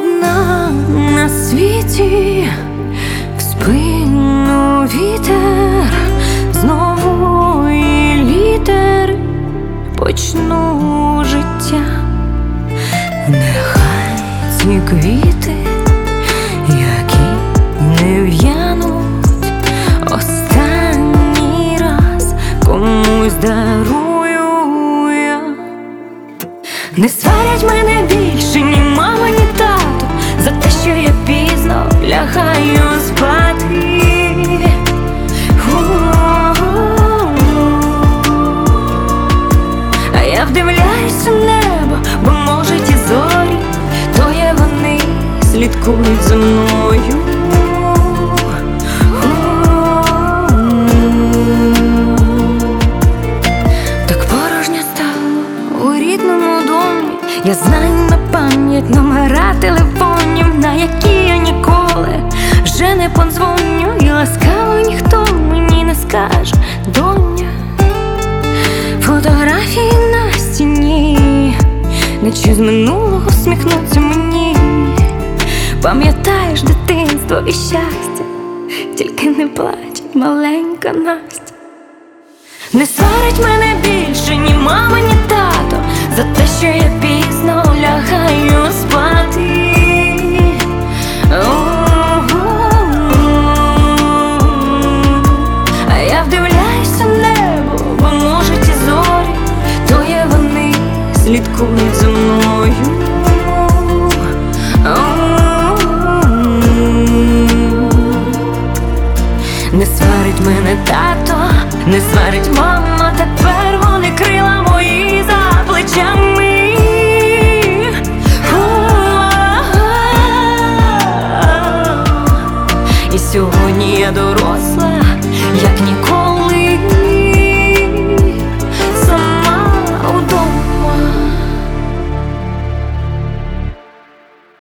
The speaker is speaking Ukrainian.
одна на світі, в спину вітер з нової літери почну життя. Нехай ці квіти, які не в'януть, останній раз комусь дарую я. Не сварять мене більше ні мама, ні тато за те, що я пізно лягаю спати. А я вдивляюсь у небо, бо може ті зорі, то є вони, слідкують за мною. Так порожньо стало у рідному домі. Я знаю на пам'ять номера телефонів, на які я ніколи вже не подзвоню. І ласкаво ніхто мені не скаже: доня. Фотографії на стіні, наче з минулого сміхнуться мені. Пам'ятаєш дитинство і щастя, тільки не плач, маленька Настя. Не сварить мене більше ні мама, ні тато за те, що я пізно лягаю спати. А я вдивляюся в небо, бо може ті зорі, то є вони, слідкують за мною. Не сварить мене тато, не сварить мама тепер.